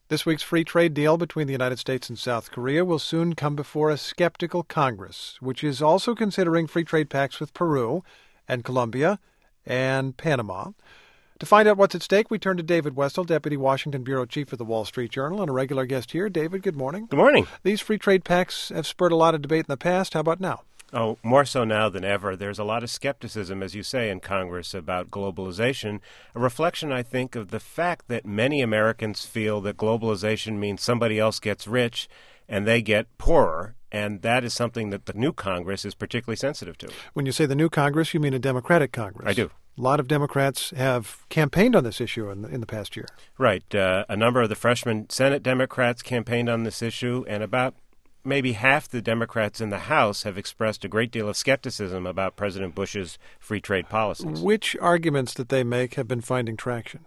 This week's free trade deal between the United States and South Korea will soon come before a skeptical Congress, which is also considering free trade pacts with Peru and Colombia and Panama. To find out what's at stake, we turn to David Wessel, Deputy Washington Bureau Chief of the Wall Street Journal, and a regular guest here. David, good morning. Good morning. These free trade pacts have spurred a lot of debate in the past. How about now? Oh, more so now than ever. There's a lot of skepticism, as you say, in Congress about globalization, a reflection, I think, of the fact that many Americans feel that globalization means somebody else gets rich and they get poorer, and that is something that the new Congress is particularly sensitive to. When you say the new Congress, you mean a Democratic Congress. I do. A lot of Democrats have campaigned on this issue in the past year. Right. A number of the freshman Senate Democrats campaigned on this issue, and about maybe half the Democrats in the House have expressed a great deal of skepticism about President Bush's free trade policies. Which arguments that they make have been finding traction?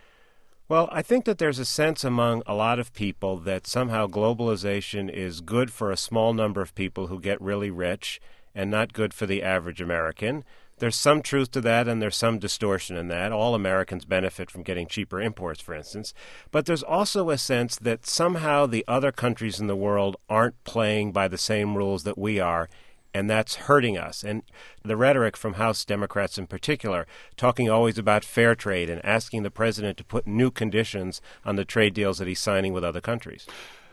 Well, I think that there's a sense among a lot of people that somehow globalization is good for a small number of people who get really rich and not good for the average American. There's some truth to that, and there's some distortion in that. All Americans benefit from getting cheaper imports, for instance. But there's also a sense that somehow the other countries in the world aren't playing by the same rules that we are, and that's hurting us. And the rhetoric from House Democrats in particular, talking always about fair trade and asking the president to put new conditions on the trade deals that he's signing with other countries.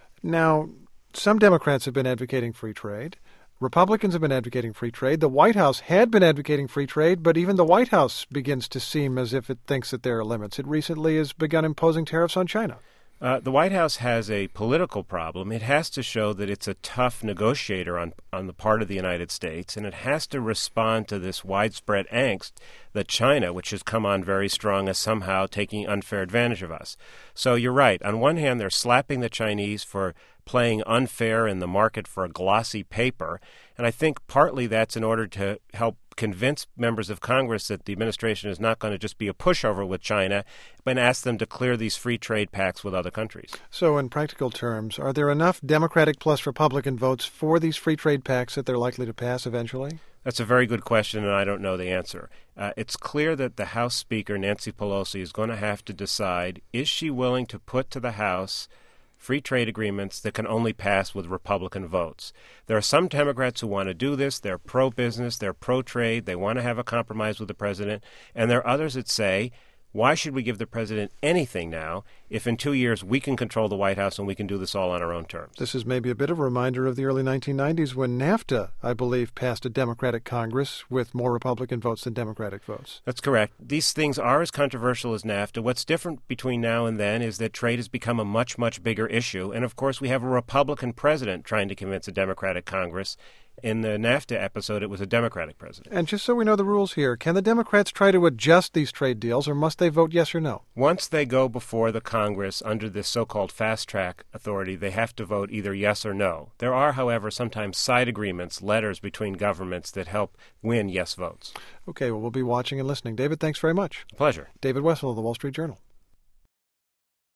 Now, some Democrats have been advocating free trade. Republicans have been advocating free trade. The White House had been advocating free trade, but even the White House begins to seem as if it thinks that there are limits. It recently has begun imposing tariffs on China. The White House has a political problem. It has to show that it's a tough negotiator on the part of the United States, and it has to respond to this widespread angst that China, which has come on very strong, is somehow taking unfair advantage of us. So you're right. On one hand, they're slapping the Chinese for playing unfair in the market for a glossy paper, and I think partly that's in order to help convince members of Congress that the administration is not going to just be a pushover with China, but ask them to clear these free trade pacts with other countries. So in practical terms, are there enough Democratic plus Republican votes for these free trade pacts that they're likely to pass eventually? That's a very good question, and I don't know the answer. It's clear that the House Speaker, Nancy Pelosi, is going to have to decide, is she willing to put to the House free trade agreements that can only pass with Republican votes. There are some Democrats who want to do this. They're pro-business. They're pro-trade. They want to have a compromise with the president. And there are others that say, why should we give the president anything now if in 2 years we can control the White House and we can do this all on our own terms? This is maybe a bit of a reminder of the early 1990s when NAFTA, I believe, passed a Democratic Congress with more Republican votes than Democratic votes. That's correct. These things are as controversial as NAFTA. What's different between now and then is that trade has become a much, much bigger issue. And, of course, we have a Republican president trying to convince a Democratic Congress. In the NAFTA episode, it was a Democratic president. And just so we know the rules here, can the Democrats try to adjust these trade deals, or must they vote yes or no? Once they go before the Congress under this so-called fast-track authority, they have to vote either yes or no. There are, however, sometimes side agreements, letters between governments that help win yes votes. Okay, well, we'll be watching and listening. David, thanks very much. Pleasure. David Wessel of the Wall Street Journal.